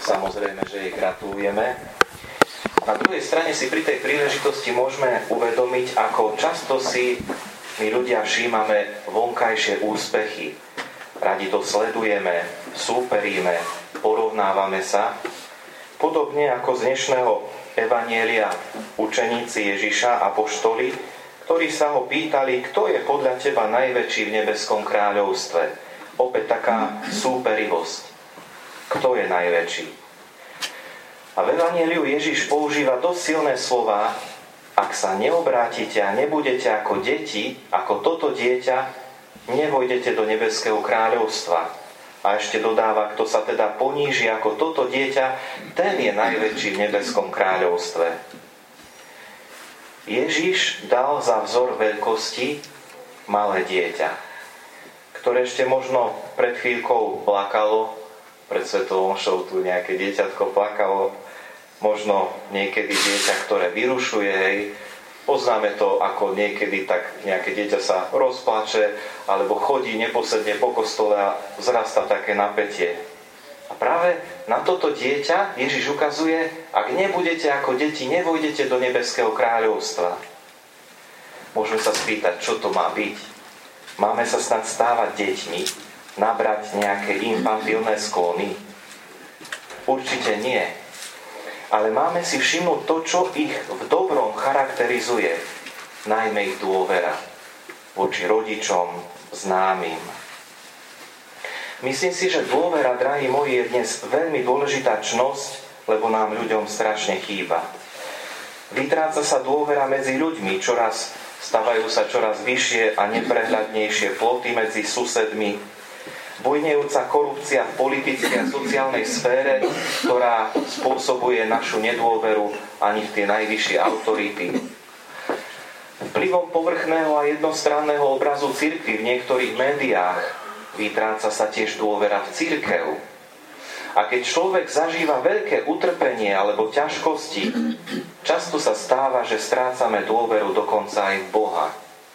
samozrejme, že jej gratulujeme. Na druhej strane si pri tej príležitosti môžeme uvedomiť, ako často si my ľudia všímame vonkajšie úspechy. Radi to sledujeme, súperíme, porovnávame sa. Podobne ako z dnešného evanjelia učeníci Ježiša, apoštoli, ktorí sa ho pýtali, kto je podľa teba najväčší v nebeskom kráľovstve. Opäť taká súperivosť. Kto je najväčší? A v evanjeliu Ježiš používa dosť silné slová. Ak sa neobrátite a nebudete ako deti, ako toto dieťa, nevojdete do nebeského kráľovstva. A ešte dodáva, kto sa teda poníži ako toto dieťa, ten je najväčší v nebeskom kráľovstve. Ježiš dal za vzor veľkosti malé dieťa, ktoré ešte možno pred chvíľkou plakalo, pred svetovou omšou tu nejaké dieťatko plakalo, možno niekedy dieťa, ktoré vyrušuje, hej. Poznáme to, ako niekedy tak nejaké dieťa sa rozplače alebo chodí neposledne po kostole a vzrastá také napätie. A práve na toto dieťa Ježiš ukazuje, ak nebudete ako deti, nevojdete do nebeského kráľovstva. Môžeme sa spýtať, čo to má byť? Máme sa snad stávať deťmi, nabrať nejaké infantilné sklony? Určite nie. Ale máme si všimnúť to, čo ich v dobrom charakterizuje, najmä ich dôvera voči rodičom, známym. Myslím si, že dôvera, drahí moji, je dnes veľmi dôležitá čnosť, lebo nám ľuďom strašne chýba. Vytráca sa dôvera medzi ľuďmi, stavajú sa čoraz vyššie a neprehľadnejšie ploty medzi susedmi, bujnejúca korupcia v politickej a sociálnej sfére, ktorá spôsobuje našu nedôveru ani v tie najvyššie autority. Vplyvom povrchného a jednostranného obrazu cirkvi v niektorých médiách vytráca sa tiež dôvera v cirkev. A keď človek zažíva veľké utrpenie alebo ťažkosti, často sa stáva, že strácame dôveru dokonca aj v Boha.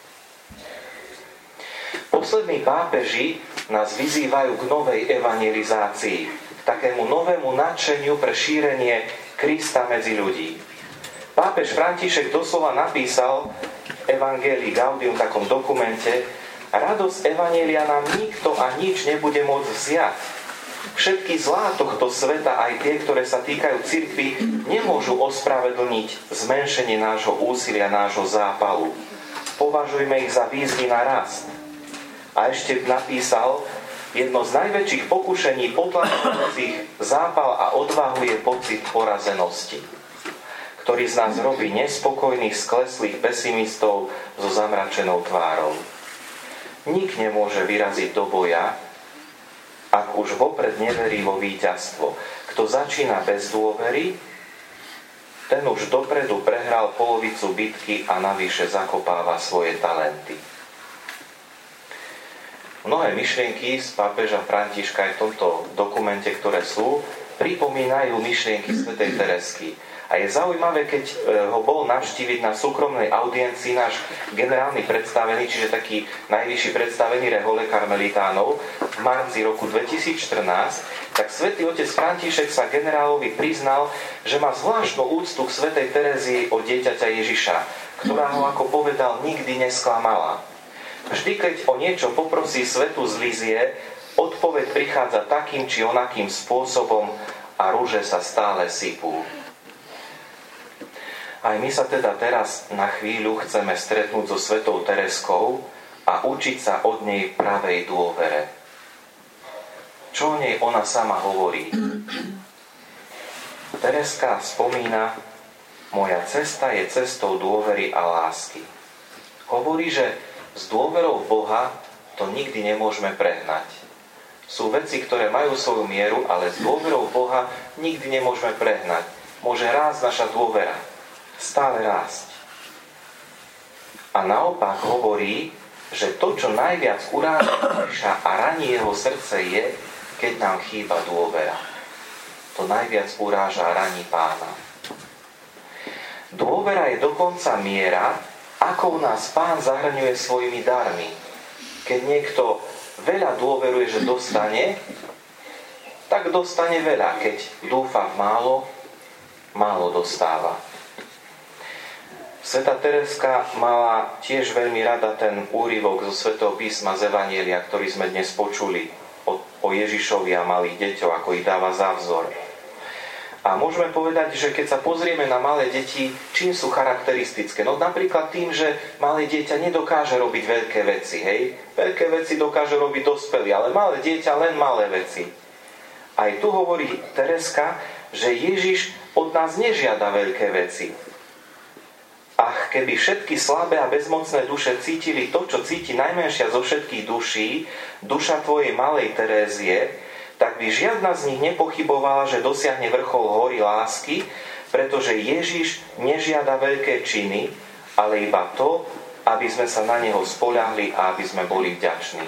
Poslední pápeži nás vyzývajú k novej evangelizácii, k takému novému nadšeniu pre šírenie Krista medzi ľudí. Pápež František doslova napísal v Evangelii Gaudium, takom dokumente: radosť evanjelia nám nikto a nič nebude môcť vziať. Všetky zlá tohto sveta, aj tie, ktoré sa týkajú cirkvi, nemôžu ospravedlniť zmenšenie nášho úsilia, nášho zápalu. Považujme ich za výzvy na rast. A ešte napísal, jedno z najväčších pokušení potlačujúcich zápal a odvahu je pocit porazenosti, ktorý z nás robí nespokojných, skleslých pesimistov so zamračenou tvárou. Nik nemôže vyraziť do boja, ak už vopred neverí vo víťazstvo. Kto začína bez dôvery, ten už dopredu prehral polovicu bitky a navyše zakopáva svoje talenty. Mnohé myšlienky z pápeža Františka aj v tomto dokumente, ktoré sú, pripomínajú myšlienky svätej Teresky. A je zaujímavé, keď ho bol navštíviť na súkromnej audiencii náš generálny predstavený, čiže taký najvyšší predstavený rehole karmelitánov v marci roku 2014, tak svätý otec František sa generálovi priznal, že má zvláštnu úctu k svätej Terezii od dieťaťa Ježiša, ktorá ho, ako povedal, nikdy nesklamala. Vždy, keď o niečo poprosí svetu z Lízie, odpoveď prichádza takým či onakým spôsobom a ruže sa stále sypú. Aj my sa teda teraz na chvíľu chceme stretnúť so svätou Tereskou a učiť sa od nej pravej dôvere. Čo o nej ona sama hovorí? Tereska spomína: moja cesta je cestou dôvery a lásky. Hovorí, že s dôverou v Boha to nikdy nemôžeme prehnať. Sú veci, ktoré majú svoju mieru, ale s dôverou v Boha nikdy nemôžeme prehnať. Môže rásť naša dôvera. Stále rásť. A naopak hovorí, že to, čo najviac uráža Ježiša a raní jeho srdce, je, keď nám chýba dôvera. To najviac uráža a raní Pána. Dôvera je dokonca miera, ako nás Pán zahrňuje svojimi darmi. Keď niekto veľa dôveruje, že dostane, tak dostane veľa. Keď dúfa v málo, málo dostáva. Svätá Tereska mala tiež veľmi rada ten úryvok zo Svätého písma z Evanjelia, ktorý sme dnes počuli o Ježišovi a malých deťoch, ako ich dáva za vzor. A môžeme povedať, že keď sa pozrieme na malé deti, čím sú charakteristické? No napríklad tým, že malé dieťa nedokáže robiť veľké veci, hej? Veľké veci dokáže robiť dospelý, ale malé dieťa len malé veci. Aj tu hovorí Tereska, že Ježiš od nás nežiada veľké veci. Ach, keby všetky slabé a bezmocné duše cítili to, čo cíti najmenšia zo všetkých duší, duša tvojej malej Terézie, tak by žiadna z nich nepochybovala, že dosiahne vrchol hory lásky, pretože Ježiš nežiada veľké činy, ale iba to, aby sme sa na Neho spoľahli a aby sme boli vďační.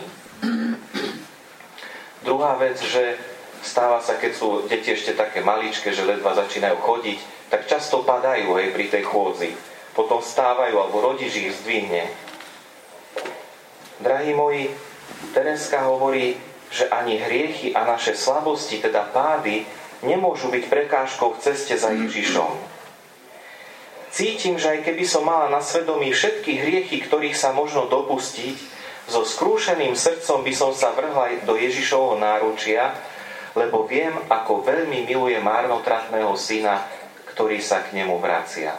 Druhá vec, že stáva sa, keď sú deti ešte také maličké, že ledva začínajú chodiť, tak často padajú pri tej chôdzi. Potom vstávajú, alebo rodič ich zdvihne. Drahí moji, Tereska hovorí, že ani hriechy a naše slabosti, teda pády, nemôžu byť prekážkou v ceste za Ježišom. Cítim, že aj keby som mala na svedomí všetky hriechy, ktorých sa možno dopustiť, so skrúšeným srdcom by som sa vrhla do Ježišovho náručia, lebo viem, ako veľmi miluje márnotratného syna, ktorý sa k nemu vracia.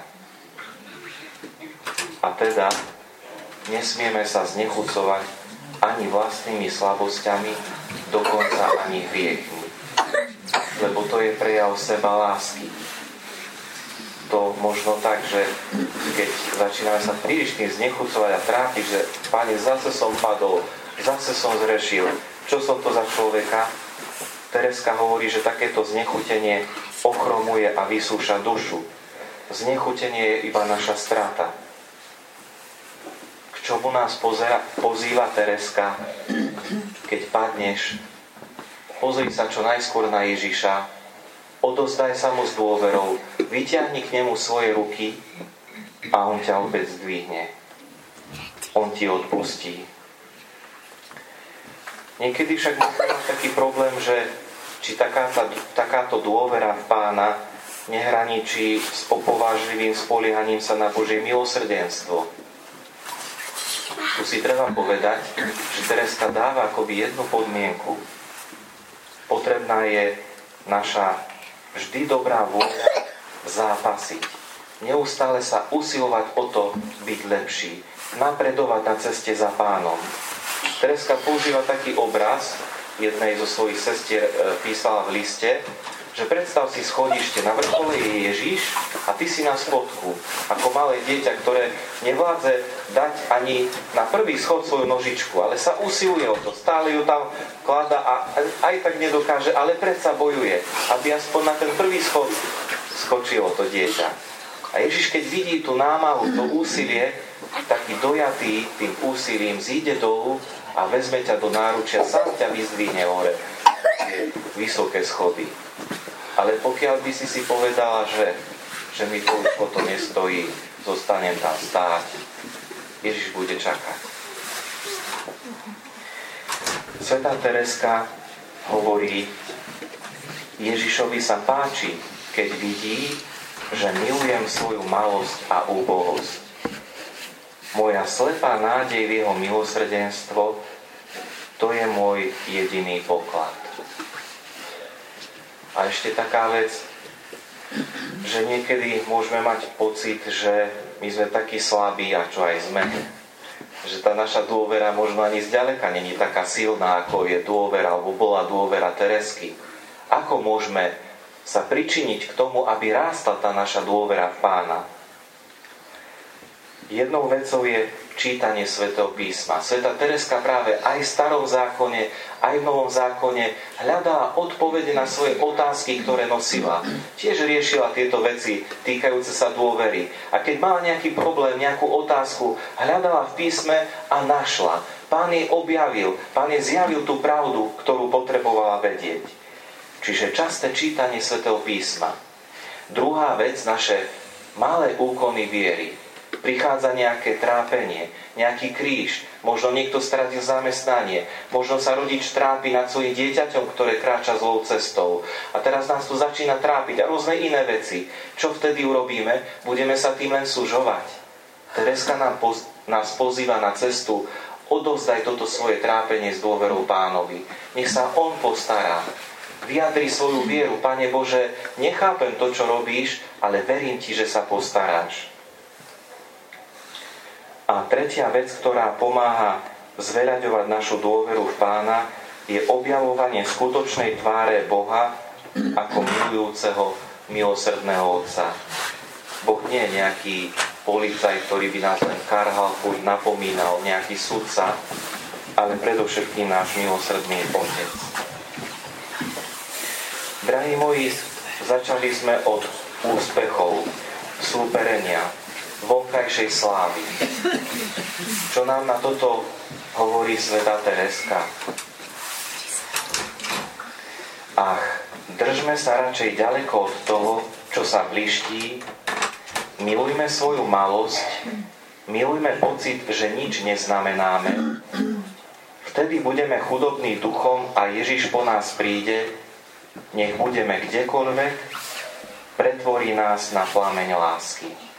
A teda nesmieme sa znechucovať ani vlastnými slabosťami, dokonca ani hriechmi. Lebo to je prejav seba lásky. To možno tak, že keď začíname sa príliš tým znechucovať a trápiť, že Pane, zase som padol, zase som zrešil, čo som to za človeka? Tereska hovorí, že takéto znechutenie ochromuje a vysúša dušu. Znechutenie je iba naša strata. K čomu nás pozýva Tereska? Keď padneš, pozri sa čo najskôr na Ježiša, odozdaj sa mu s dôverou, vyťahni k nemu svoje ruky a on ťa opäť zdvihne. On ti odpustí. Niekedy však máme taký problém, že či takáto dôvera v Pána nehraničí s opovážlivým spoliehaním sa na Božie milosrdenstvo. Tu si treba povedať, že Tereska dáva akoby jednu podmienku. Potrebná je naša vždy dobrá vôľa zápasiť. Neustále sa usilovať o to byť lepší. Napredovať na ceste za Pánom. Tereska používa taký obraz, jednej zo svojich sestier písala v liste, že predstav si schodište, na vrchole je Ježiš a ty si na spodku. Ako malé dieťa, ktoré nevládze dať ani na prvý schod svoju nožičku, ale sa usiluje o to, stále ju tam klada a aj tak nedokáže, ale predsa bojuje, aby aspoň na ten prvý schod skočilo to dieťa. A Ježiš, keď vidí tú námahu, to úsilie, taký dojatý tým úsilím zíde dolu a vezme ťa do náručia, sám ťa vyzdvihne hore tie vysoké schody. Ale pokiaľ by si povedala, že mi to už potom nestojí, zostanem tam stáť, Ježiš bude čakať. Svätá Tereska hovorí, Ježišovi sa páči, keď vidí, že milujem svoju malosť a úbohosť. Moja slepá nádej v jeho milosrdenstvo, to je môj jediný poklad. A ešte taká vec, že niekedy môžeme mať pocit, že my sme takí slabí, a čo aj sme. Že tá naša dôvera možno ani zďaleka není taká silná, ako je dôvera, alebo bola dôvera Teresky. Ako môžeme sa pričiniť k tomu, aby rástla tá naša dôvera v Pána? Jednou vecou je čítanie Svätého písma. Svätá Tereska práve aj v starom zákone, aj v novom zákone hľadala odpovede na svoje otázky, ktoré nosila. Tiež riešila tieto veci týkajúce sa dôvery. A keď mala nejaký problém, nejakú otázku, hľadala v písme a našla. Pán jej objavil, Pán jej zjavil tú pravdu, ktorú potrebovala vedieť. Čiže časté čítanie Svätého písma. Druhá vec, naše malé úkony viery. prichádza nejaké trápenie, nejaký kríž, možno niekto stratil zamestnanie, možno sa rodič trápi nad svojím dieťaťom, ktoré kráča zlou cestou. A teraz nás tu začína trápiť a rôzne iné veci. Čo vtedy urobíme? Budeme sa tým len súžovať. Tereska nás pozýva na cestu: odovzdaj toto svoje trápenie s dôverou Pánovi. Nech sa On postará. Vyjadri svoju vieru: Pane Bože, nechápem to, čo robíš, ale verím Ti, že sa postaráš. A tretia vec, ktorá pomáha zveľaďovať našu dôveru v Pána, je objavovanie skutočnej tváre Boha ako milujúceho, milosrdného Otca. Boh nie je nejaký policajt, ktorý by nás len karhal, furt napomínal, nejaký sudca, ale predovšetkým náš milosrdný Otec. Drahí moji, začali sme od úspechov, súperenia, vonkajšej slávy. Čo nám na toto hovorí svätá Tereska? Ach, držme sa radšej ďaleko od toho, čo sa bliští, milujme svoju malosť, milujme pocit, že nič neznamenáme. Vtedy budeme chudobní duchom a Ježiš po nás príde. Nech budeme kdekoľvek, pretvorí nás na plameň lásky.